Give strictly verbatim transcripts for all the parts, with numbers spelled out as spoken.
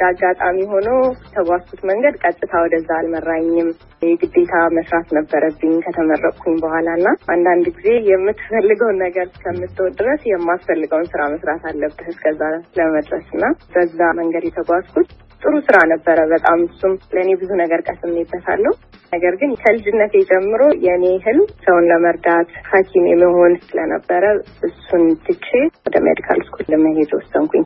እንዳጋጣሚ ሆኖ ተጓዝኩት መንገድ ቀጥታ ወደዛ አልመራኝም። የግዴታ መስራት ነበረብኝ ከተመረቅኩኝ በኋላና አንዳንድ ጊዜ የምትፈልገውን ነገር እስከምትወድ ድረስ የማስፈልገውን ስራ መስራት አለብህ እስከዛ ለመድረስና በዛ መንገድ የተጓዝኩት ጥሩ ስራ ነበረ በጣም እሱም ለኔ ብዙ ነገር ቀስሜበታለሁ። ነገር ግን ከልጅነቴ ጀምሮ የኔ ህልም ሰውን ለመርዳት ሐኪም የመሆን ስለነበረ እሱን ትቼ ወደ ሜዲካል ስኩል ለመሄድ ወሰንኩኝ።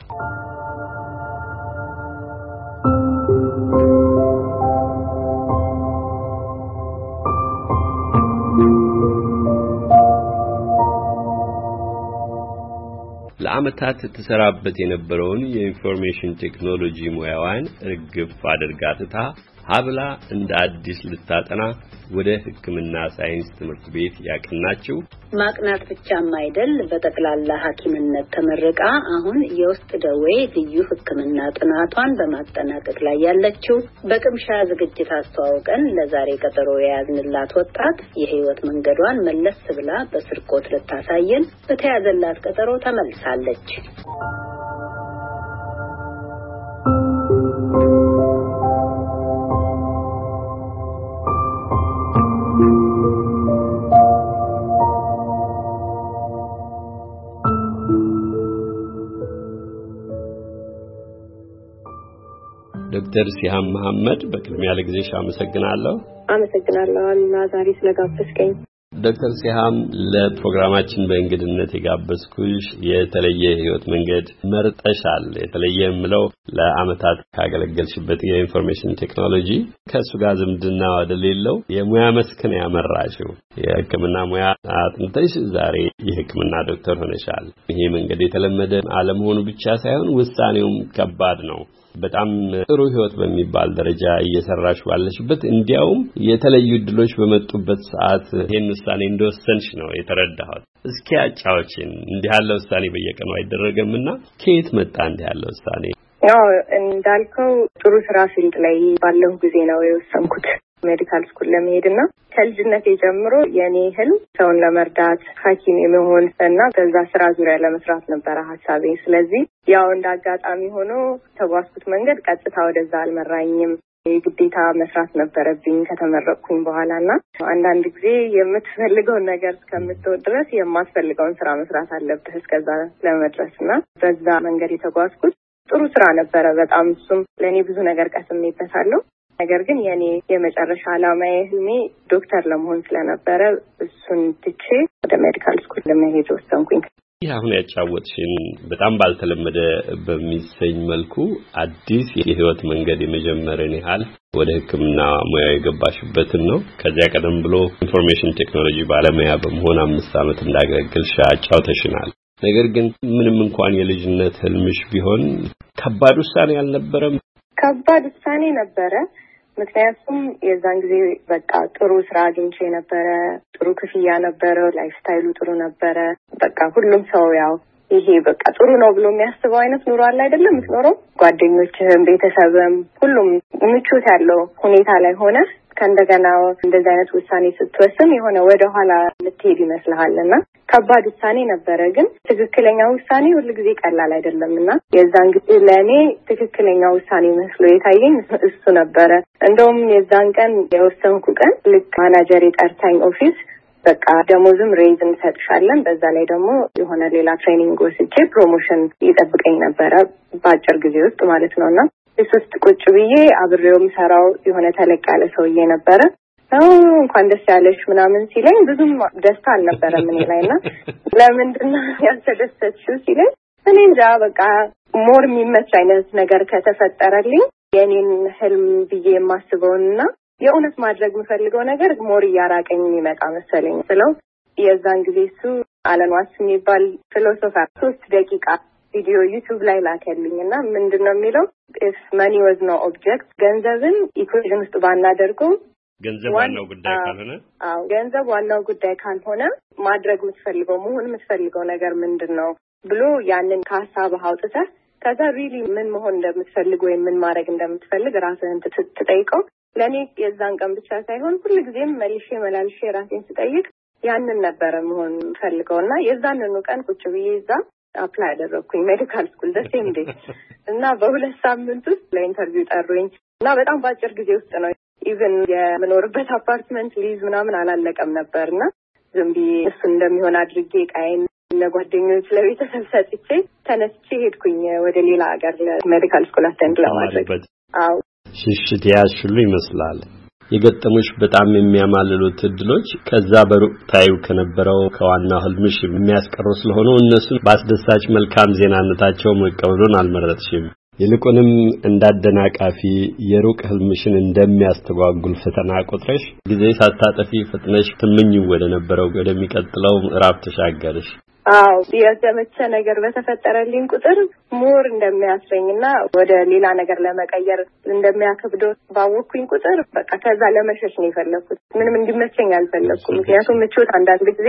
ለአመታት ተሰራበት የነበረውን የኢንፎርሜሽን ቴክኖሎጂ ሙያዋን እርግፍ አድርጋ ትታ ሀብላ እንደ አዲስ ልታጠና ወደ ሕክምና ሳይንስ ትምህርት ቤት ያቀናችው ማቅናት ብቻም አይደል በጠቅላላ ሐኪምነት ተመረቃ አሁን የውስጥ ደዌ ልዩ ሕክምና ጥናቷን በማጠናቀቅ ላይ ያለችው በቅምሻ ዝግጅት አስተዋውቀን ለዛሬ ቀጠሮ የያዝንላት ወጣት የህይወት መንገዷን መለስ ብላ በስርቆት ልታሳየን በተያዘላት ቀጠሮ ተመልሳለች። ዶክተር ሲሃም መሐመድ በቅድሚያ ለጊዜሽ አመሰግናለሁ። አመሰግናለሁ አልና ዛሬ ስለጋበዝከኝ። ዶክተር ሲሃም ለፕሮግራማችን በእንግድነት የጋበዝኩሽ የተለየ ህይወት መንገድ መርጠሻል። የተለየ የምለው ለአመታት ካገለገልሽበት የኢንፎርሜሽን ቴክኖሎጂ ከሱ ጋር ዝምድና ወደሌለው የሙያ መስክን ያመራሽው የህክምና ሙያ አጥንተሽ ዛሬ የህክምና ዶክተር ሆነሻል። ይሄ መንገድ የተለመደ አለመሆኑ ብቻ ሳይሆን ውሳኔውም ከባድ ነው። በጣም ጥሩ ህይወት በሚባል ደረጃ እየሰራሽ ባለሽበት እንዲያውም የተለዩ ድሎች በመጡበት ሰዓት ይሄን ውሳኔ እንደወሰንሽ ነው የተረዳሁት። እስኪ አጫውችን እንዲህ ያለ ውሳኔ በየቀኑ አይደረግምና ከየት መጣ እንዲህ ያለ ውሳኔ? ያው እንዳልከው ጥሩ ስራ ፊልድ ላይ ባለው ጊዜ ነው የወሰንኩት ሜዲካል ስኩል ለመሄድና ከልጅነቴ ጀምሮ የኔ ህልም ሰውን ለመርዳት ሐኪም የመሆን እና በዛ ስራ ዙሪያ ለመስራት ነበር ሐሳቤ። ስለዚህ ያው እንዳጋጣሚ ሆኖ ተጓዝኩት መንገድ ቀጥታ ወደዛ አልመራኝም። የግዴታ መስራት ነበረብኝ ከተመረቅኩኝ በኋላና አንዳንድ ጊዜ የምትፈልገውን ነገር እስከምትወድ ድረስ የማስፈልገውን ስራ መስራት አለብህ እስከዛ ለመድረስና በዛ መንገድ የተጓዝኩት ጥሩ ስራ ነበረ በጣም እሱም ለኔ ብዙ ነገር ቀስሜበታለሁ። ነገር ግን የኔ የመጨረሻ ዓላማዬ ህልሜ ዶክተር ለመሆን ስለነበረ እሱን ትቼ ወደ ሜዲካል ስኩል ለመሄድ ወሰንኩኝ። ይህ አሁን ያጫወትሽን በጣም ባልተለመደ በሚሰኝ መልኩ አዲስ የህይወት መንገድ የመጀመርን ያህል ወደ ህክምና ሙያ የገባሽበትን ነው። ከዚያ ቀደም ብሎ ኢንፎርሜሽን ቴክኖሎጂ ባለሙያ በመሆን አምስት ዓመት እንዳገለገልሽ አጫውተሽናል። ነገር ግን ምንም እንኳን የልጅነት ህልምሽ ቢሆን ከባድ ውሳኔ አልነበረም? ከባድ ውሳኔ ነበረ። ምክንያቱም የዛን ጊዜ በቃ ጥሩ ስራ አግኝቼ ነበረ፣ ጥሩ ክፍያ ነበረ፣ ላይፍ ስታይሉ ጥሩ ነበረ። በቃ ሁሉም ሰው ያው ይሄ በቃ ጥሩ ነው ብሎ የሚያስበው አይነት ኑሮ አለ አይደለም የምትኖረው። ጓደኞችህም ቤተሰብም ሁሉም ምቾት ያለው ሁኔታ ላይ ሆነ ከእንደገና እንደዚህ አይነት ውሳኔ ስትወስን የሆነ ወደ ኋላ ልትሄድ ይመስልሃልና ከባድ ውሳኔ ነበረ። ግን ትክክለኛ ውሳኔ ሁሉ ጊዜ ቀላል አይደለምና የዛን ጊዜ ለኔ ትክክለኛ ውሳኔ መስሎ የታየኝ እሱ ነበረ። እንደውም የዛን ቀን የወሰንኩ ቀን ልክ ማናጀር የጠርታኝ ኦፊስ በቃ ደሞዝም ሬይዝ እንሰጥሻለን በዛ ላይ ደግሞ የሆነ ሌላ ትሬኒንግ ወስጄ ፕሮሞሽን ይጠብቀኝ ነበረ በአጭር ጊዜ ውስጥ ማለት ነውና እሱስ ቁጭ ብዬ አብሬውም ሰራው የሆነ ተለቅ ያለ ሰውዬ ነበረ። አው እንኳን ደስ ያለሽ ምናምን ሲለኝ ብዙም ደስታ አልነበረም እኔ ላይና ለምንድነው ያልተደሰትሽው ሲለኝ እኔ እንጃ በቃ ሞር የሚመች አይነት ነገር ከተፈጠረልኝ የኔን ህልም ብዬ የማስበውና የእውነት ማድረግ የምፈልገው ነገር ሞር እያራቀኝ ይመጣ መሰለኝ ስለው የዛን ጊዜ እሱ አለን ዋትስ የሚባል ፊሎሶፈር ሶስት ደቂቃ ቪዲዮ ዩቲዩብ ላይ ላከልኝና ምንድነው የሚለው if money was no object ገንዘብን ኢኩዌሽን ውስጥ ባናደርገው ገንዘብ ዋናው ጉዳይ ካልሆነ አዎ ገንዘብ ዋናው ጉዳይ ካልሆነ ማድረግ የምትፈልገው መሆን የምትፈልገው ነገር ምንድነው ብሎ ያንን ከሀሳብ አውጥተህ ከዛ ሪሊ ምን መሆን እንደምትፈልግ ወይ ምን ማድረግ እንደምትፈልግ ራስህን ትጠይቀው። ለኔ የዛን ቀን ብቻ ሳይሆን ሁልጊዜም መልሼ መላልሼ ራሴን ስጠይቅ ያንን ነበረ መሆን ፈልገውና የዛንኑ ቀን ቁጭ ብዬ እዛ አፕላይ አደረኩኝ ሜዲካል ስኩል ደሴም ዴይ እና በሁለት ሳምንት ውስጥ ለኢንተርቪው ጠሩኝ እና በጣም በአጭር ጊዜ ውስጥ ነው ኢቭን የምኖርበት አፓርትመንት ሊዝ ምናምን አላለቀም ነበርና ዝም ብዬ እሱ እንደሚሆን አድርጌ ቃይን ለጓደኞች ለቤተሰብ ሰጥቼ ተነስቼ ሄድኩኝ ወደ ሌላ ሀገር ለሜዲካል ስኩል አቴንድ ለማድረግ። አዎ ሽሽት ያሽሉ ይመስላል። የገጠሙሽ በጣም የሚያማልሉት እድሎች ከዛ በሩቅ ታዩ ከነበረው ከዋናው ህልምሽ የሚያስቀሩ ስለሆነ እነሱን በአስደሳች መልካም ዜናነታቸው መቀበሉን አልመረጥሽም። ይልቁንም እንዳደናቃፊ የሩቅ ህልምሽን እንደሚያስተጓጉል ፈተና ቆጥረሽ ጊዜ ሳታጠፊ ፍጥነሽ ትምኝ ወደ ነበረው ወደሚቀጥለው ምዕራፍ ተሻገርሽ። አዎ የዘመቸ ነገር በተፈጠረልኝ ቁጥር ሞር እንደሚያስረኝና ወደ ሌላ ነገር ለመቀየር እንደሚያከብደው ባወኩኝ ቁጥር በቃ ከዛ ለመሸሽ ነው የፈለኩት። ምንም እንዲመቸኝ አልፈለኩም። ምክንያቱም ምቾት አንዳንድ ጊዜ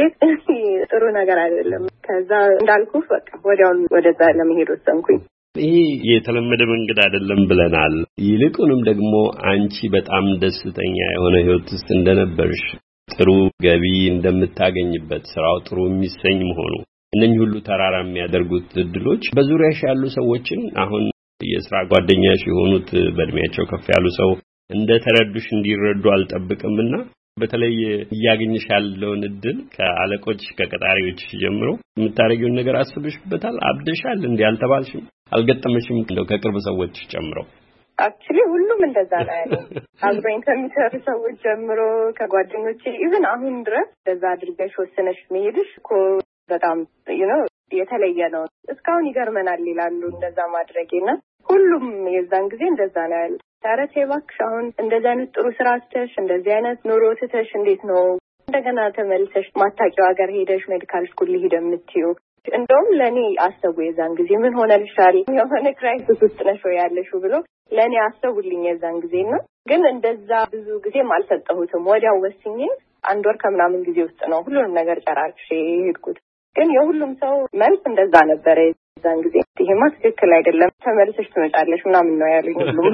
ጥሩ ነገር አይደለም። ከዛ እንዳልኩ በቃ ወዲያው ወደዛ ለመሄድ ወሰንኩኝ። ይሄ የተለመደ መንገድ አይደለም ብለናል። ይልቁንም ደግሞ አንቺ በጣም ደስተኛ የሆነ ህይወት ውስጥ እንደነበርሽ ጥሩ ገቢ እንደምታገኝበት ስራው ጥሩ የሚሰኝ መሆኑ እነኚህ ሁሉ ተራራ የሚያደርጉት እድሎች በዙሪያሽ ያሉ ሰዎችን አሁን የሥራ ጓደኛሽ የሆኑት በእድሜያቸው ከፍ ያሉ ሰው እንደተረዱሽ እንዲረዱ አልጠብቅምና በተለይ እያገኘሽ ያለውን እድል ከአለቆች ከቀጣሪዎች ጀምሮ የምታረጊውን ነገር አስብሽበታል? አብደሻል እንዴ? አልተባልሽም? አልገጠመሽም? እንደው ከቅርብ ሰዎች ጨምሮ አክቹሊ ሁሉም እንደዛ ነው ያለው። አብረን ከሚሰሩ ሰዎች ጀምሮ ከጓደኞቼ ኢቭን አሁን ድረስ እንደዛ አድርገሽ ወስነሽ መሄድሽ እኮ በጣም you know የተለየ ነው እስካሁን ይገርመናል ይላሉ እንደዛ ማድረጌና ሁሉም የዛን ጊዜ እንደዛ ነው ያለው። ታረቴ እባክሽ አሁን እንደዛ አይነት ጥሩ ስራ አስተሽ እንደዚህ አይነት ኑሮ ትተሽ እንዴት ነው እንደገና ተመልሰሽ ማታቂው ሀገር ሄደሽ ሜዲካል ስኩል ሊሄድ የምትይው? እንደውም ለኔ አሰቡ የዛን ጊዜ ምን ሆነልሻል የሆነ ክራይሲስ ውስጥ ነሽ ያለሽው ብሎ ለኔ አሰቡልኝ የዛን ጊዜና ግን እንደዛ ብዙ ጊዜም አልሰጠሁትም። ወዲያው ወስኜ አንድ ወር ከምናምን ጊዜ ውስጥ ነው ሁሉንም ነገር ጨራርሼ ሄድኩት። ግን የሁሉም ሰው መልስ እንደዛ ነበር የዛን ጊዜ። ይሄማ ትክክል አይደለም ተመልሰሽ ትመጫለሽ ምናምን ነው ያሉኝ ሁሉም።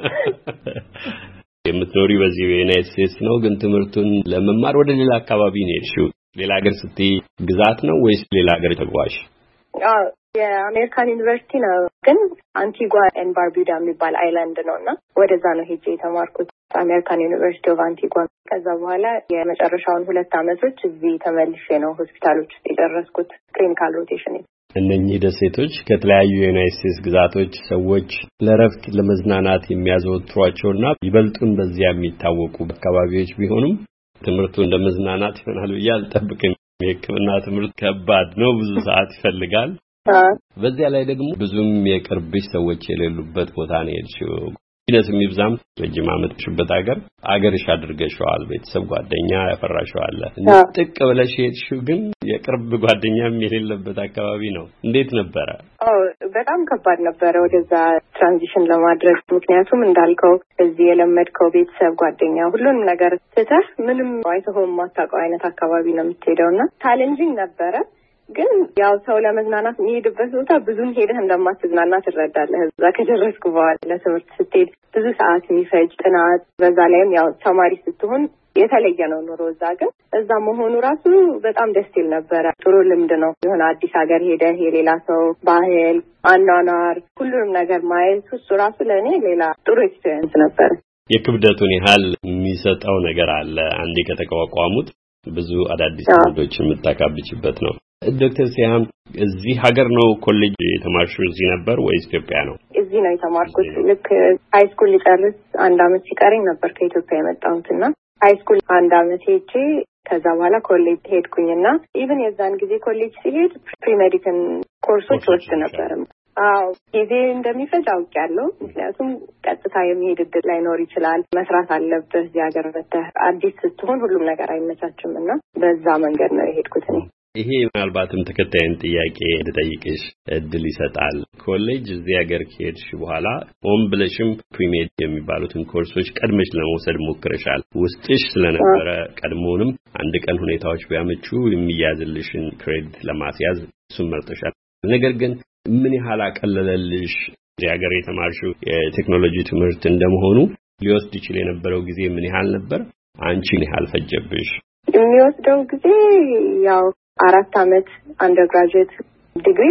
የምትኖሪ በዚህ በዩናይትድ ስቴትስ ነው ግን ትምህርቱን ለመማር ወደ ሌላ አካባቢ ነው የሄድሽው። ሌላ ሀገር ስትይ ግዛት ነው ወይስ ሌላ ሀገር ተጓዥ? አዎ የአሜሪካን ዩኒቨርሲቲ ነው ግን አንቲጓ ኤንድ ባርቡዳ የሚባል አይላንድ ነውና ወደዛ ነው ሄጄ የተማርኩት አሜሪካን ዩኒቨርሲቲ ኦፍ አንቲጓ። ከዛ በኋላ የመጨረሻውን ሁለት አመቶች እዚህ ተመልሼ ነው ሆስፒታሎች ውስጥ የደረስኩት ክሊኒካል ሮቴሽን። እነኚህ ደሴቶች ከተለያዩ የዩናይትድ ስቴትስ ግዛቶች ሰዎች ለረፍት ለመዝናናት የሚያዘወትሯቸውና ይበልጡን በዚያ የሚታወቁ አካባቢዎች ቢሆኑም ትምህርቱ እንደመዝናናት ይሆናል ብዬ አልጠብቅም። የሕክምና ትምህርት ከባድ ነው፣ ብዙ ሰዓት ይፈልጋል። በዚያ ላይ ደግሞ ብዙም የቅርብሽ ሰዎች የሌሉበት ቦታ ነው የሄድሽው። ቢነስም ይብዛም ረጅም ዓመት ሽበት ሀገር አገርሽ አድርገሽዋል። ቤተሰብ ጓደኛ ያፈራሽዋል። ጥቅ ብለሽ ሄድሽው ግን የቅርብ ጓደኛም የሌለበት አካባቢ ነው። እንዴት ነበረ? አዎ በጣም ከባድ ነበረ ወደዛ ትራንዚሽን ለማድረግ። ምክንያቱም እንዳልከው እዚህ የለመድከው ቤተሰብ ጓደኛ ሁሉንም ነገር ትተህ ምንም አይተኸው የማታውቀው አይነት አካባቢ ነው የምትሄደውና ቻሌንጂንግ ነበረ። ግን ያው ሰው ለመዝናናት የሚሄድበት ቦታ ብዙም ሄደህ እንደማትዝናና ትረዳለህ። እዛ ከደረስኩ በኋላ ለትምህርት ስትሄድ ብዙ ሰዓት የሚፈጅ ጥናት፣ በዛ ላይም ያው ተማሪ ስትሆን የተለየ ነው ኑሮ። እዛ ግን እዛ መሆኑ ራሱ በጣም ደስ ይል ነበረ። ጥሩ ልምድ ነው። የሆነ አዲስ ሀገር ሄደህ የሌላ ሰው ባህል፣ አኗኗር፣ ሁሉንም ነገር ማየት እሱ ራሱ ለእኔ ሌላ ጥሩ ኤክስፒሪየንስ ነበረ። የክብደቱን ያህል የሚሰጠው ነገር አለ። አንዴ ከተቋቋሙት ብዙ አዳዲስ ልምዶች የምታካብችበት ነው። ዶክተር ሲያም እዚህ ሀገር ነው ኮሌጅ የተማርሽው? እዚህ ነበር ወይስ ኢትዮጵያ ነው? እዚህ ነው የተማርኩት። ልክ ሃይ ስኩል ሊጨርስ አንድ አመት ሲቀረኝ ነበር ከኢትዮጵያ የመጣሁትና ሃይ ስኩል አንድ አመት ሄጄ ከዛ በኋላ ኮሌጅ ሄድኩኝና ኢቭን የዛን ጊዜ ኮሌጅ ሲሄድ ፕሪሜዲሲን ኮርሶች ወስድ ነበር። አዎ ጊዜ እንደሚፈጅ አውቄያለሁ። ምክንያቱም ቀጥታ የሚሄድ እድል ላይኖር ይችላል። መስራት አለብህ። እዚህ ሀገር መጥተህ አዲስ ስትሆን ሁሉም ነገር አይመቻችምና በዛ መንገድ ነው የሄድኩት እኔ። ይሄ ምናልባትም ተከታዩን ጥያቄ እንድጠይቅሽ እድል ይሰጣል። ኮሌጅ እዚህ ሀገር ከሄድሽ በኋላ ሆም ብለሽም ፕሪሜድ የሚባሉትን ኮርሶች ቀድመሽ ለመውሰድ ሞክረሻል። ውስጥሽ ስለነበረ ቀድሞውንም አንድ ቀን ሁኔታዎች ቢያመቹ የሚያዝልሽን ክሬዲት ለማስያዝ እሱን መርጠሻል። ነገር ግን ምን ያህል አቀለለልሽ? እዚህ ሀገር የተማርሽው የቴክኖሎጂ ትምህርት እንደመሆኑ ሊወስድ ይችል የነበረው ጊዜ ምን ያህል ነበር? አንቺ ምን ያህል ፈጀብሽ? የሚወስደው ጊዜ ያው አራት አመት አንደርግራጁዌት ዲግሪ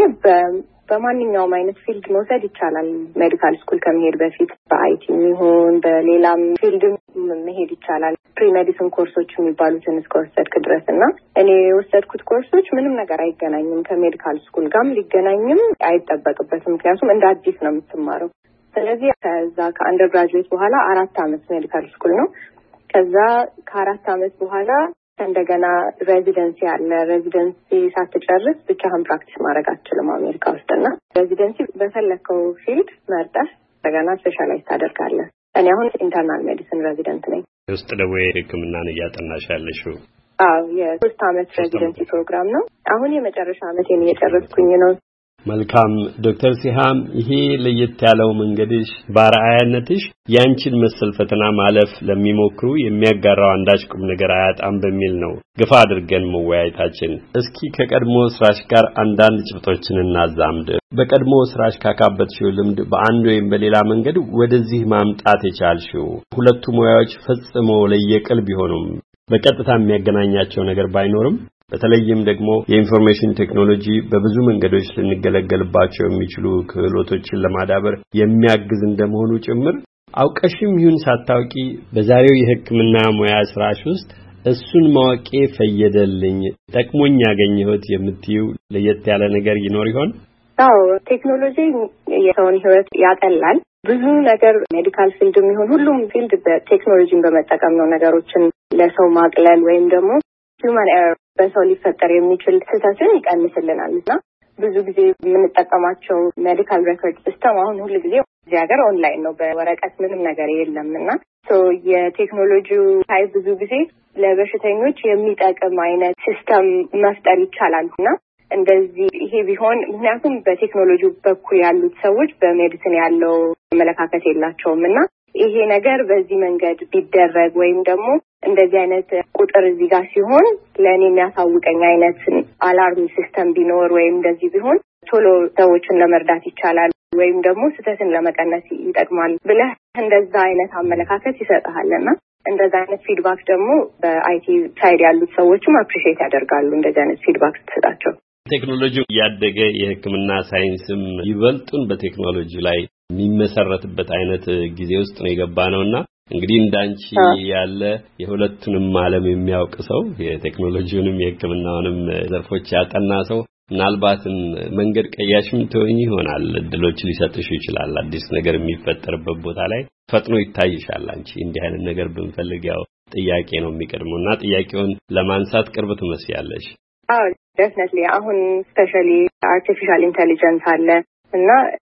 በማንኛውም አይነት ፊልድ መውሰድ ይቻላል። ሜዲካል ስኩል ከመሄድ በፊት በአይቲ ይሁን በሌላም ፊልድ መሄድ ይቻላል። ፕሪ ሜዲሲን ኮርሶች የሚባሉትን እስከወሰድክ ድረስ እና እኔ የወሰድኩት ኮርሶች ምንም ነገር አይገናኝም ከሜዲካል ስኩል ጋርም ሊገናኝም አይጠበቅበትም። ምክንያቱም እንደ አዲስ ነው የምትማረው። ስለዚህ ከዛ ከአንደር ግራጁዌት በኋላ አራት አመት ሜዲካል ስኩል ነው። ከዛ ከአራት አመት በኋላ እንደገና ሬዚደንሲ አለ። ሬዚደንሲ ሳትጨርስ ብቻህን ፕራክቲስ ማድረግ አትችልም አሜሪካ ውስጥና ሬዚደንሲ በፈለከው ፊልድ መርጠህ እንደገና ስፔሻላይዝ ታደርጋለህ። እኔ አሁን ኢንተርናል ሜዲሲን ሬዚደንት ነኝ። ውስጥ ደዌ ሕክምናን እያጠናሽ ያለሽው? አዎ የሶስት አመት ሬዚደንሲ ፕሮግራም ነው። አሁን የመጨረሻ አመቴን እየጨረስኩኝ ነው። መልካም ዶክተር ሲሃም ይሄ ለየት ያለው መንገድሽ በአርአያነትሽ ያንቺን መሰል ፈተና ማለፍ ለሚሞክሩ የሚያጋራው አንዳች ቁም ነገር አያጣም በሚል ነው ገፋ አድርገን መወያየታችን። እስኪ ከቀድሞ ስራሽ ጋር አንዳንድ ጭብጦችን እናዛምድ። በቀድሞ ስራሽ ካካበትሽው ልምድ በአንድ ወይም በሌላ መንገድ ወደዚህ ማምጣት የቻልሽው ሁለቱ ሙያዎች ፈጽሞ ለየቅል ቢሆኑም በቀጥታ የሚያገናኛቸው ነገር ባይኖርም በተለይም ደግሞ የኢንፎርሜሽን ቴክኖሎጂ በብዙ መንገዶች ልንገለገልባቸው የሚችሉ ክህሎቶችን ለማዳበር የሚያግዝ እንደመሆኑ ጭምር አውቀሽም ይሁን ሳታውቂ በዛሬው የሕክምና ሙያ ስራሽ ውስጥ እሱን ማወቄ ፈየደልኝ ጠቅሞኝ ያገኘሁት የምትይው ለየት ያለ ነገር ይኖር ይሆን? አዎ ቴክኖሎጂ የሰውን ህይወት ያቀላል። ብዙ ነገር ሜዲካል ፊልድ የሚሆን ሁሉም ፊልድ በቴክኖሎጂን በመጠቀም ነው ነገሮችን ለሰው ማቅለል ወይም ደግሞ ሂውማን ኤረር በሰው ሊፈጠር የሚችል ስህተትን ይቀንስልናል እና ብዙ ጊዜ የምንጠቀማቸው ሜዲካል ሬኮርድ ሲስተም አሁን ሁሉ ጊዜ እዚህ ሀገር ኦንላይን ነው፣ በወረቀት ምንም ነገር የለም እና ሶ የቴክኖሎጂው ሳይ ብዙ ጊዜ ለበሽተኞች የሚጠቅም አይነት ሲስተም መፍጠር ይቻላል እና እንደዚህ ይሄ ቢሆን ምክንያቱም በቴክኖሎጂ በኩል ያሉት ሰዎች በሜዲሲን ያለው አመለካከት የላቸውም እና ይሄ ነገር በዚህ መንገድ ቢደረግ ወይም ደግሞ እንደዚህ አይነት ቁጥር እዚህ ጋር ሲሆን ለእኔ የሚያሳውቀኝ አይነት አላርም ሲስተም ቢኖር ወይም እንደዚህ ቢሆን ቶሎ ሰዎችን ለመርዳት ይቻላል ወይም ደግሞ ስህተትን ለመቀነስ ይጠቅማል ብለህ እንደዛ አይነት አመለካከት ይሰጥሃልና እንደዛ አይነት ፊድባክ ደግሞ በአይቲ ሳይድ ያሉት ሰዎችም አፕሪሺየት ያደርጋሉ እንደዚህ አይነት ፊድባክ ስትሰጣቸው። ቴክኖሎጂው ያደገ የሕክምና ሳይንስም ይበልጡን በቴክኖሎጂ ላይ የሚመሰረትበት አይነት ጊዜ ውስጥ ነው የገባነውና እንግዲህ እንዳንቺ ያለ የሁለቱንም ዓለም የሚያውቅ ሰው የቴክኖሎጂውንም የሕክምናውንም ዘርፎች ያጠና ሰው ምናልባትም መንገድ ቀያሽም ትሆኚ ይሆናል። እድሎች ሊሰጥሽ ይችላል። አዲስ ነገር የሚፈጠርበት ቦታ ላይ ፈጥኖ ይታይሻል። አንቺ እንዲህ አይነት ነገር ብንፈልግ ያው ጥያቄ ነው የሚቀድመውና ጥያቄውን ለማንሳት ቅርብ ትመስያለሽ። አዎ ዴፊኒትሊ አሁን ስፔሻሊ አርቲፊሻል ኢንተለጀንስ አለ እና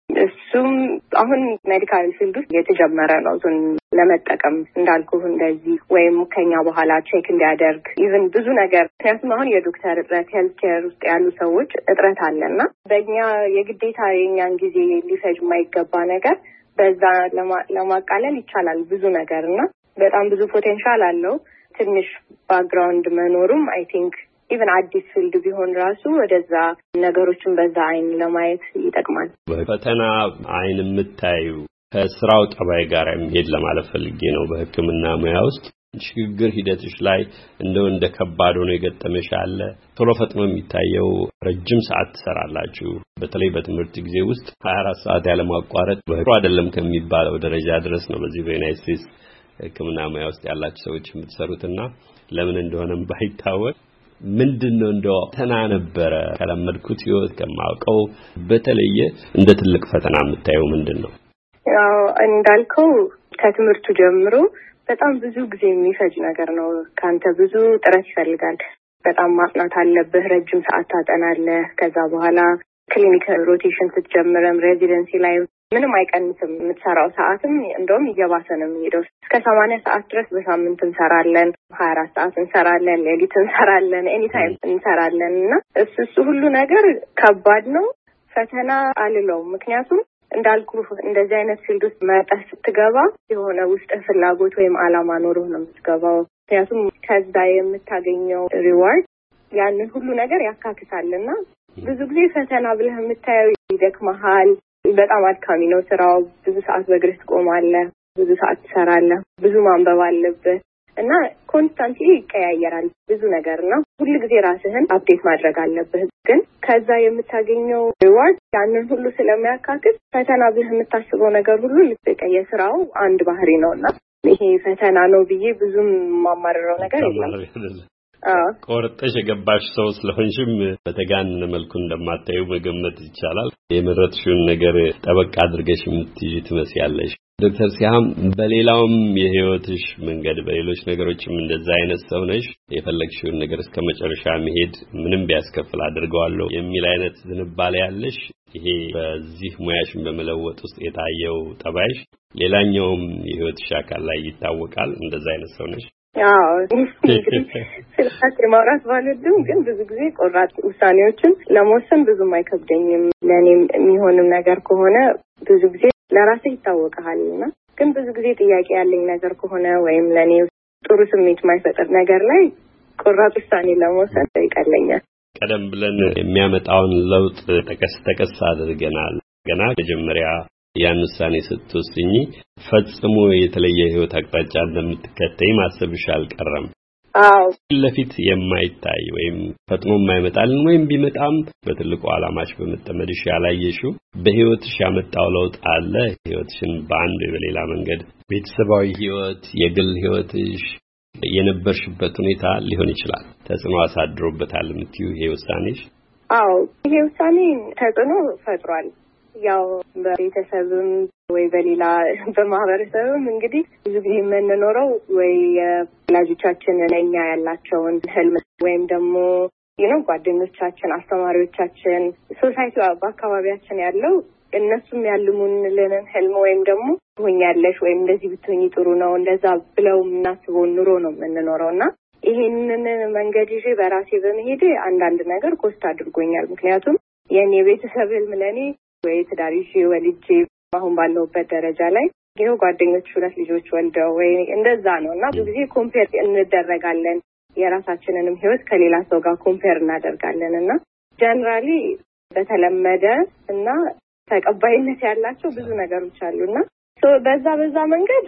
እሱም አሁን ሜዲካል ፊልድ ውስጥ የተጀመረ ነው እሱን ለመጠቀም እንዳልኩህ እንደዚህ ወይም ከኛ በኋላ ቼክ እንዲያደርግ ኢቭን ብዙ ነገር ምክንያቱም አሁን የዶክተር እጥረት ሄልት ኬር ውስጥ ያሉ ሰዎች እጥረት አለና በእኛ የግዴታ የኛን ጊዜ ሊፈጅ የማይገባ ነገር በዛ ለማቃለል ይቻላል ብዙ ነገር እና በጣም ብዙ ፖቴንሻል አለው። ትንሽ ባክግራውንድ መኖሩም አይ ቲንክ ኢቨን አዲስ ፊልድ ቢሆን ራሱ ወደዛ ነገሮችን በዛ አይን ለማየት ይጠቅማል። በፈተና አይን የምታዩ ከስራው ጠባይ ጋር የሚሄድ ለማለት ፈልጌ ነው። በሕክምና ሙያ ውስጥ ሽግግር ሂደትሽ ላይ እንደው እንደ ከባድ ሆኖ የገጠመሽ አለ? ቶሎ ፈጥኖ የሚታየው ረጅም ሰዓት ትሰራላችሁ። በተለይ በትምህርት ጊዜ ውስጥ ሀያ አራት ሰዓት ያለ ማቋረጥ በህሩ አይደለም ከሚባለው ደረጃ ድረስ ነው በዚህ በዩናይትድ ስቴትስ ሕክምና ሙያ ውስጥ ያላችሁ ሰዎች የምትሰሩትና ለምን እንደሆነም ባይታወቅ ምንድነው እንደው ፈተና ነበረ ከለመድኩት ህይወት ከማውቀው በተለየ እንደ ትልቅ ፈተና የምታየው ምንድነው? ያው እንዳልከው ከትምህርቱ ጀምሮ በጣም ብዙ ጊዜ የሚፈጅ ነገር ነው። ካንተ ብዙ ጥረት ይፈልጋል። በጣም ማጥናት አለብህ። ረጅም ሰዓት ታጠናለህ። ከዛ በኋላ ክሊኒካል ሮቴሽን ስትጀምረም ሬዚደንሲ ላይ ምንም አይቀንስም። የምትሰራው ሰዓትም እንደውም እየባሰ ነው የሚሄደው። እስከ ሰማንያ ሰዓት ድረስ በሳምንት እንሰራለን። ሀያ አራት ሰዓት እንሰራለን። ሌሊት እንሰራለን። ኤኒ ታይም እንሰራለን እና እሱ እሱ ሁሉ ነገር ከባድ ነው። ፈተና አልለውም። ምክንያቱም እንዳልኩ እንደዚህ አይነት ፊልድ ውስጥ መጣህ ስትገባ የሆነ ውስጥ ፍላጎት ወይም አላማ ኖሮ ነው የምትገባው። ምክንያቱም ከዛ የምታገኘው ሪዋርድ ያንን ሁሉ ነገር ያካክሳልና ብዙ ጊዜ ፈተና ብለህ የምታየው ይደክመሃል። በጣም አድካሚ ነው ስራው። ብዙ ሰዓት በእግርህ ትቆማለህ። ብዙ ሰዓት ትሰራለህ። ብዙ ማንበብ አለብህ እና ኮንስታንትሊ ይቀያየራል ብዙ ነገር ነው። ሁሉ ጊዜ ራስህን አፕዴት ማድረግ አለብህ። ግን ከዛ የምታገኘው ሪዋርድ ያንን ሁሉ ስለሚያካክስ ፈተና ብለህ የምታስበው ነገር ሁሉ ልትቀየ ስራው አንድ ባህሪ ነውና ይሄ ፈተና ነው ብዬ ብዙም ማማረረው ነገር የለም። ቆርጠሽ የገባሽ ሰው ስለሆንሽም በተጋነነ መልኩ እንደማታዩ መገመት ይቻላል። የመረጥሽውን ነገር ጠበቅ አድርገሽ የምትይዥ ትመስያለሽ። ዶክተር ሲሃም በሌላውም የህይወትሽ መንገድ በሌሎች ነገሮችም እንደዛ አይነት ሰው ነሽ። የፈለግሽውን ነገር እስከ መጨረሻ መሄድ ምንም ቢያስከፍል አድርገዋለሁ የሚል አይነት ዝንባሌ ያለሽ፣ ይሄ በዚህ ሙያሽን በመለወጥ ውስጥ የታየው ጠባይሽ ሌላኛውም የህይወትሽ አካል ላይ ይታወቃል። እንደዛ አይነት ሰው ነሽ? አዎ እንግዲህ ስለዚህ ማውራት ባልወድም ግን ብዙ ጊዜ ቆራጥ ውሳኔዎችን ለመወሰን ብዙም አይከብደኝም። ለኔም የሚሆንም ነገር ከሆነ ብዙ ጊዜ ለራሴ ይታወቃልና ግን ብዙ ጊዜ ጥያቄ ያለኝ ነገር ከሆነ ወይም ለኔ ጥሩ ስሜት የማይፈጥር ነገር ላይ ቆራጥ ውሳኔ ለመወሰን ይቀለኛል። ቀደም ብለን የሚያመጣውን ለውጥ ተቀስ ተቀስ አድርገናል። ገና መጀመሪያ ያን ውሳኔ ስትወስኚ ፈጽሞ የተለየ ህይወት አቅጣጫ እንደምትከተይ ማሰብሽ አልቀረም። አዎ ለፊት የማይታይ ወይም ፈጥኖ የማይመጣልን ወይም ቢመጣም በትልቁ ዓላማሽ በመጠመድሽ ያላየሽው በህይወትሽ ያመጣው ለውጥ አለ። ህይወትሽን በአንድ በሌላ መንገድ ቤተሰባዊ ህይወት፣ የግል ህይወትሽ፣ የነበርሽበት ሁኔታ ሊሆን ይችላል ተጽዕኖ አሳድሮበታል የምትዩ ይሄ ውሳኔሽ? አዎ ይሄ ውሳኔ ተጽዕኖ ፈጥሯል። ያው በቤተሰብም ወይ በሌላ በማህበረሰብም እንግዲህ ብዙ ጊዜ የምንኖረው ወይ ወላጆቻችን ለኛ ያላቸውን ህልም ወይም ደግሞ ይሄው ጓደኞቻችን፣ አስተማሪዎቻችን፣ ሶሳይቲው በአካባቢያችን ያለው እነሱም ያልሙንን ህልም ወይም ደግሞ ሆኛለሽ ወይም እንደዚህ ብትሆኚ ጥሩ ነው እንደዛ ብለው እናስበው ኑሮ ነው የምንኖረውና ይሄንን መንገድ ይዤ በራሴ በመሄድ አንዳንድ ነገር ኮስት አድርጎኛል። ምክንያቱም የኔ ቤተሰብ ህልም ለኔ ወይ ትዳር ይዤ ወልጄ አሁን ባለሁበት ደረጃ ላይ ይሄው ጓደኞች ሁለት ልጆች ወልደው ወይ እንደዛ ነውና ብዙ ጊዜ ኮምፔር እንደረጋለን። የራሳችንንም ህይወት ከሌላ ሰው ጋር ኮምፔር እናደርጋለንና ጀነራሊ በተለመደ እና ተቀባይነት ያላቸው ብዙ ነገሮች አሉና ሶ በዛ በዛ መንገድ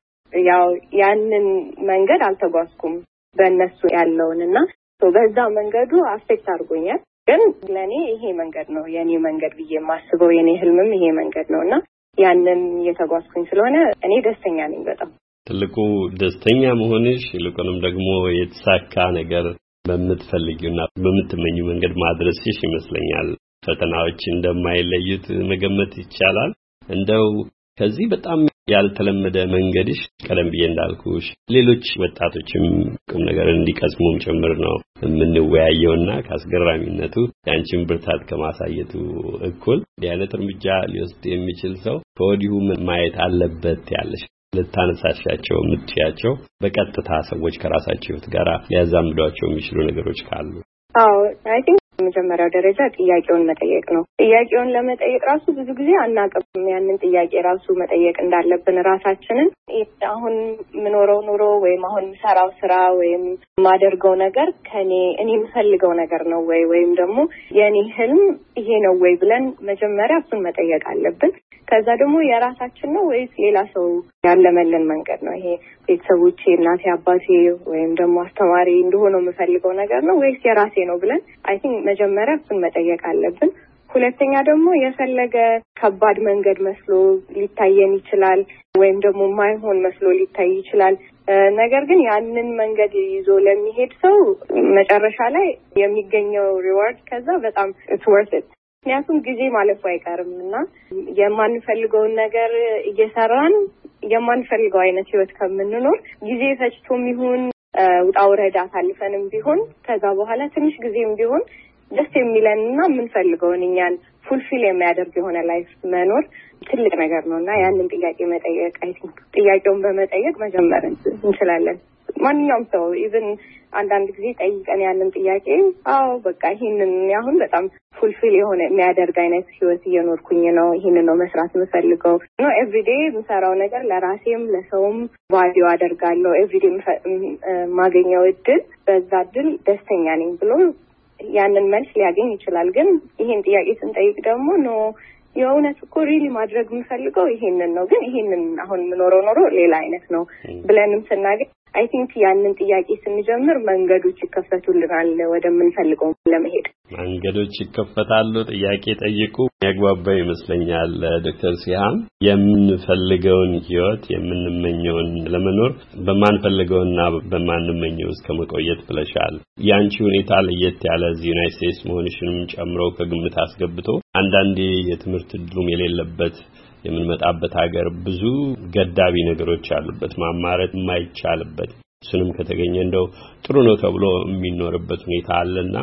ያው ያንን መንገድ አልተጓዝኩም በእነሱ ያለውንና ሶ በዛ መንገዱ አፌክት አድርጎኛል። ግን ለኔ ይሄ መንገድ ነው የኔ መንገድ ብዬ የማስበው የኔ ህልምም ይሄ መንገድ ነውና ያንን የተጓዝኩኝ ስለሆነ እኔ ደስተኛ ነኝ በጣም። ትልቁ ደስተኛ መሆንሽ ይልቁንም ደግሞ የተሳካ ነገር በምትፈልጊውና በምትመኙ መንገድ ማድረስሽ ይመስለኛል ፈተናዎች እንደማይለዩት መገመት ይቻላል። እንደው ከዚህ በጣም ያልተለመደ መንገድሽ ቀደም ብዬ እንዳልኩሽ ሌሎች ወጣቶችም ቁም ነገር እንዲቀስሙም ጭምር ነው የምንወያየውና ካስገራሚነቱ ያንቺን ብርታት ከማሳየቱ እኩል የአይነት እርምጃ ሊወስድ የሚችል ሰው ከወዲሁ ማየት አለበት ያለሽ ልታነሳሻቸው የምትያቸው በቀጥታ ሰዎች ከራሳቸው ጋር ሊያዛምዷቸው የሚችሉ ነገሮች ካሉ? አዎ አይ ቲንክ መጀመሪያው ደረጃ ጥያቄውን መጠየቅ ነው። ጥያቄውን ለመጠየቅ ራሱ ብዙ ጊዜ አናውቅም ያንን ጥያቄ ራሱ መጠየቅ እንዳለብን ራሳችንን። አሁን ምኖረው ኑሮ ወይም አሁን ሰራው ስራ ወይም ማደርገው ነገር ከኔ እኔ የምፈልገው ነገር ነው ወይ ወይም ደግሞ የኔ ህልም ይሄ ነው ወይ ብለን መጀመሪያ እሱን መጠየቅ አለብን። ከዛ ደግሞ የራሳችን ነው ወይስ ሌላ ሰው ያለመልን መንገድ ነው? ይሄ ቤተሰቦቼ፣ እናቴ፣ አባቴ ወይም ደግሞ አስተማሪ እንደሆነ የምፈልገው ነገር ነው ወይስ የራሴ ነው ብለን አይ ቲንክ መጀመሪያ እሱን መጠየቅ አለብን። ሁለተኛ ደግሞ የፈለገ ከባድ መንገድ መስሎ ሊታየን ይችላል ወይም ደግሞ ማይሆን መስሎ ሊታይ ይችላል። ነገር ግን ያንን መንገድ ይዞ ለሚሄድ ሰው መጨረሻ ላይ የሚገኘው ሪዋርድ ከዛ በጣም it's worth it። ምክንያቱም ጊዜ ማለፉ አይቀርምና የማንፈልገውን ነገር እየሰራን የማንፈልገው አይነት ህይወት ከምንኖር ጊዜ ፈጅቶም ይሁን ውጣ ውረድ አሳልፈንም ቢሆን ከዛ በኋላ ትንሽ ጊዜም ቢሆን ደስ የሚለንና የምንፈልገውን እኛን ፉልፊል የሚያደርግ የሆነ ላይፍ መኖር ትልቅ ነገር ነውና ያንን ጥያቄ መጠየቅ አይ ቲንክ ጥያቄውን በመጠየቅ መጀመር እንችላለን። ማንኛውም ሰው ኢቭን አንዳንድ ጊዜ ጠይቀን ያንን ጥያቄ አዎ በቃ ይሄንን አሁን በጣም ፉልፊል የሆነ የሚያደርግ አይነት ህይወት እየኖርኩኝ ነው፣ ይሄንን ነው መስራት የምፈልገው ነው ኤቭሪዴይ የምሰራው ነገር ለራሴም ለሰውም ቫልዩ አደርጋለሁ፣ ኤቭሪዴይ ማገኘው እድል በዛ እድል ደስተኛ ነኝ ብሎ ያንን መልስ ሊያገኝ ይችላል። ግን ይሄን ጥያቄ ስንጠይቅ ደግሞ ነው የእውነት እኮ ሪሊ ማድረግ የምፈልገው ይሄንን ነው ግን ይሄንን አሁን ምኖረው ኖሮ ሌላ አይነት ነው ብለንም ስናገኝ አይ ቲንክ ያንን ጥያቄ ስንጀምር መንገዶች ይከፈቱልናል ወደምንፈልገው ለመሄድ። መንገዶች ይከፈታሉ። ጥያቄ ጠይቁ ያግባባው ይመስለኛል። ዶክተር ሲሃም የምንፈልገውን ህይወት የምንመኘውን ለመኖር በማንፈልገውና በማንመኘው እስከ መቆየት ብለሻል። ያንቺ ሁኔታ ለየት ያለ ዩናይትድ ስቴትስ መሆንሽንም ጨምሮ ከግምት አስገብቶ አንዳንዴ የትምህርት ዕድሉም የሌለበት የምንመጣበት ሀገር ብዙ ገዳቢ ነገሮች አሉበት ማማረት የማይቻልበት እሱንም ከተገኘ እንደው ጥሩ ነው ተብሎ የሚኖርበት ሁኔታ አለና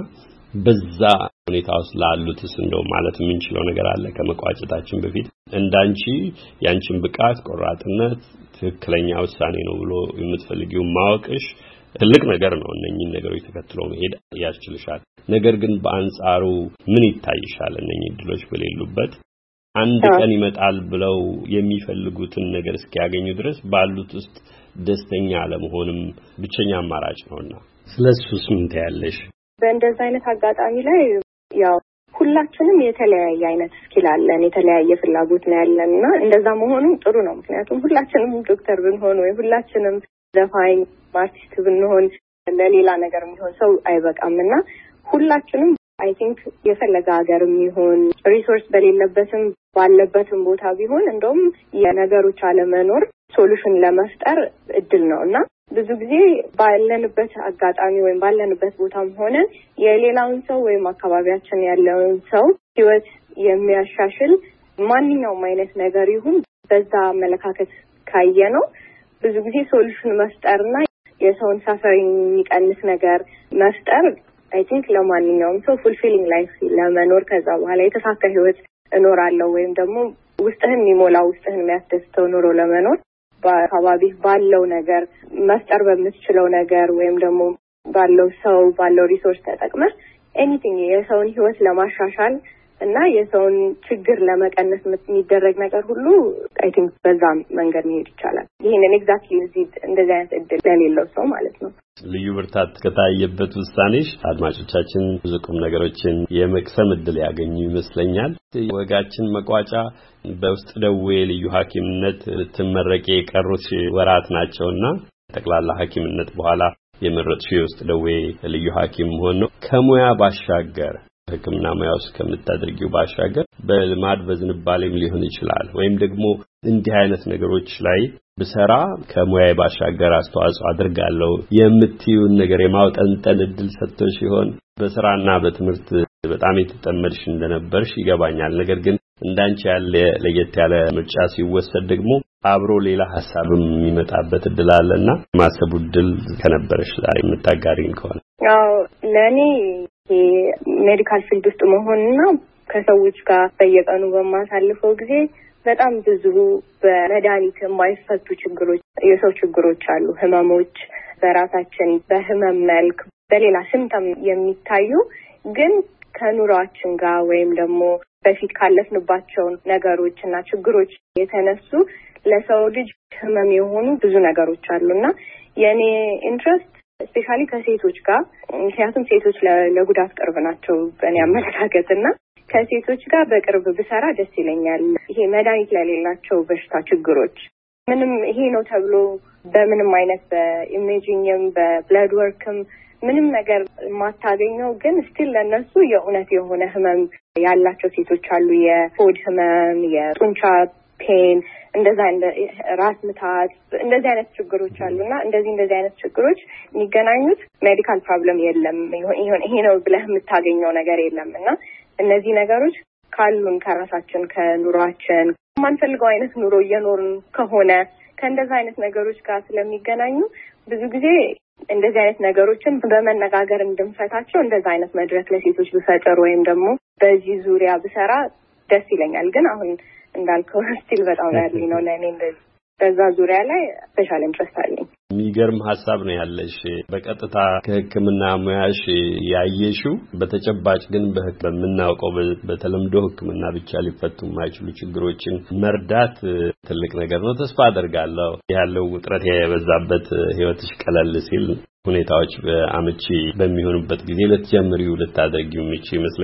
በዛ ሁኔታ ውስጥ ላሉትስ እንደው ማለት የምንችለው ነገር አለ ከመቋጨታችን በፊት እንዳንቺ ያንቺን ብቃት ቆራጥነት ትክክለኛ ውሳኔ ነው ብሎ የምትፈልጊው ማወቅሽ ትልቅ ነገር ነው። እነኚህን ነገሮች ተከትሎ መሄድ ያስችልሻል። ነገር ግን በአንጻሩ ምን ይታይሻል? እነኚህ ድሎች በሌሉበት አንድ ቀን ይመጣል ብለው የሚፈልጉትን ነገር እስኪያገኙ ድረስ ባሉት ውስጥ ደስተኛ ለመሆንም ብቸኛ አማራጭ ነውና ስለሱስ ምን ታያለሽ? በእንደዚህ አይነት አጋጣሚ ላይ ያው ሁላችንም የተለያየ አይነት ስኪል አለን፣ የተለያየ ፍላጎት ነው ያለንና እንደዛ መሆኑ ጥሩ ነው። ምክንያቱም ሁላችንም ዶክተር ብንሆን ወይ ሁላችንም ዘፋኝ አርቲስት ብንሆን ለሌላ ነገር የሚሆን ሰው አይበቃምና ሁላችንም አይ ቲንክ የፈለገ ሀገርም ይሁን ሪሶርስ በሌለበትም ባለበትም ቦታ ቢሆን እንደውም የነገሮች አለመኖር ሶሉሽን ለመፍጠር እድል ነውና ብዙ ጊዜ ባለንበት አጋጣሚ ወይም ባለንበት ቦታም ሆነ የሌላውን ሰው ወይም አካባቢያችን ያለውን ሰው ህይወት የሚያሻሽል ማንኛውም አይነት ነገር ይሁን በዛ አመለካከት ካየነው ብዙ ጊዜ ሶሉሽን መፍጠርና የሰውን ሰፈሪንግ የሚቀንስ ነገር መፍጠር አይ ቲንክ ለማንኛውም ሰው ፉልፊሊንግ ላይፍ ለመኖር ከዛ በኋላ የተሳካ ህይወት እኖራለሁ ወይም ደግሞ ውስጥህን የሚሞላ ውስጥህን የሚያስደስተው ኑሮ ለመኖር በአካባቢ ባለው ነገር መፍጠር በምትችለው ነገር ወይም ደግሞ ባለው ሰው ባለው ሪሶርስ ተጠቅመህ ኤኒቲንግ የሰውን ህይወት ለማሻሻል እና የሰውን ችግር ለመቀነስ የሚደረግ ነገር ሁሉ አይ ቲንክ በዛ መንገድ መሄድ ይቻላል። ይሄንን ኤግዛክትሊ እዚህ እንደዚህ አይነት እድል ለሌለው ሰው ማለት ነው። ልዩ ብርታት ከታየበት ውሳኔሽ አድማጮቻችን ብዙ ቁም ነገሮችን የመቅሰም እድል ያገኙ ይመስለኛል። ወጋችን መቋጫ በውስጥ ደዌ ልዩ ሐኪምነት ልትመረቂ የቀሩት ወራት ናቸውና ጠቅላላ ሐኪምነት በኋላ የመረጥሽው የውስጥ ደዌ ልዩ ሐኪም መሆን ነው። ከሙያ ባሻገር ሕክምና ሙያ ውስጥ ከምታደርጊው ባሻገር በልማድ በዝንባሌም ሊሆን ይችላል ወይም ደግሞ እንዲህ አይነት ነገሮች ላይ በሰራ ከሙያዬ ባሻገር አስተዋጽኦ አድርጋለሁ የምትዩን ነገር የማውጠንጠን እድል ሰጥቶሽ ይሆን? በስራና በትምህርት በጣም የተጠመድሽ እንደነበርሽ ይገባኛል። ነገር ግን እንዳንቺ ያለ ለየት ያለ ምርጫ ሲወሰድ ደግሞ አብሮ ሌላ ሐሳብም የሚመጣበት እድል አለና ማሰቡ እድል ከነበረሽ ዛሬ የምታጋሪን ከሆነ ያው ለኔ ሜዲካል ፊልድ ውስጥ መሆንና ከሰዎች ጋር በየቀኑ በማሳልፈው ጊዜ በጣም ብዙ በመድኃኒት የማይፈቱ ችግሮች የሰው ችግሮች አሉ። ህመሞች በራሳችን በህመም መልክ በሌላ ሲምፕተም የሚታዩ ግን ከኑሯችን ጋር ወይም ደግሞ በፊት ካለፍንባቸው ነገሮችና ችግሮች የተነሱ ለሰው ልጅ ህመም የሆኑ ብዙ ነገሮች አሉና የኔ ኢንትረስት ስፔሻሊ ከሴቶች ጋር ምክንያቱም ሴቶች ለጉዳት ቅርብ ናቸው በእኔ አመለካከትና ከሴቶች ጋር በቅርብ ብሰራ ደስ ይለኛል። ይሄ መድኃኒት ለሌላቸው በሽታ ችግሮች ምንም ይሄ ነው ተብሎ በምንም አይነት በኢሜጂንግም በብለድ ወርክም ምንም ነገር ማታገኘው ግን ስቲል ለነሱ የእውነት የሆነ ህመም ያላቸው ሴቶች አሉ። የሆድ ህመም፣ የጡንቻ ፔን፣ እንደዛ እንደ ራስ ምታት እንደዚህ አይነት ችግሮች አሉና እንደዚህ እንደዚህ አይነት ችግሮች የሚገናኙት ሜዲካል ፕሮብለም የለም ይሄን ይሄ ነው ብለህ የምታገኘው ነገር የለምና እነዚህ ነገሮች ካሉን ከራሳችን ከኑሯችን ማንፈልገው አይነት ኑሮ እየኖርን ከሆነ ከእንደዛ አይነት ነገሮች ጋር ስለሚገናኙ ብዙ ጊዜ እንደዚህ አይነት ነገሮችን በመነጋገር እንድንፈታቸው እንደዛ አይነት መድረክ ለሴቶች ብፈጥር ወይም ደግሞ በዚህ ዙሪያ ብሰራ ደስ ይለኛል። ግን አሁን እንዳልከው ስቲል በጣም ያለኝ ነው ለኔ እንደዚህ በዛ ዙሪያ ላይ ስፔሻል ኢንትረስት አለኝ። የሚገርም ሐሳብ ነው ያለሽ። በቀጥታ ከሕክምና ሙያሽ ያየሽው በተጨባጭ ግን በምናውቀው በተለምዶ ሕክምና ብቻ ሊፈቱ የማይችሉ ችግሮችን መርዳት ትልቅ ነገር ነው። ተስፋ አደርጋለሁ ያለው ውጥረት የበዛበት ህይወትሽ ቀለል ሲል ሁኔታዎች በአመቺ በሚሆኑበት ጊዜ ልትጀምሪው ልታደርጊው ምቺ ይመስለኛል።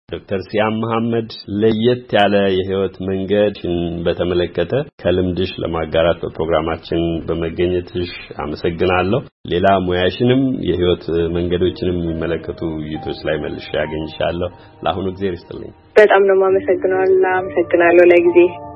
ዶክተር ሲያም መሐመድ ለየት ያለ የህይወት መንገድ በተመለከተ ከልምድሽ ለማጋራት በፕሮግራማችን በመገኘትሽ አመሰግናለሁ። ሌላ ሙያሽንም የህይወት መንገዶችንም የሚመለከቱ ውይይቶች ላይ መልሼ ያገኝሻለሁ። ለአሁኑ ጊዜ ይስጥልኝ። በጣም ነው የማመሰግነው። አመሰግናለሁ ለጊዜ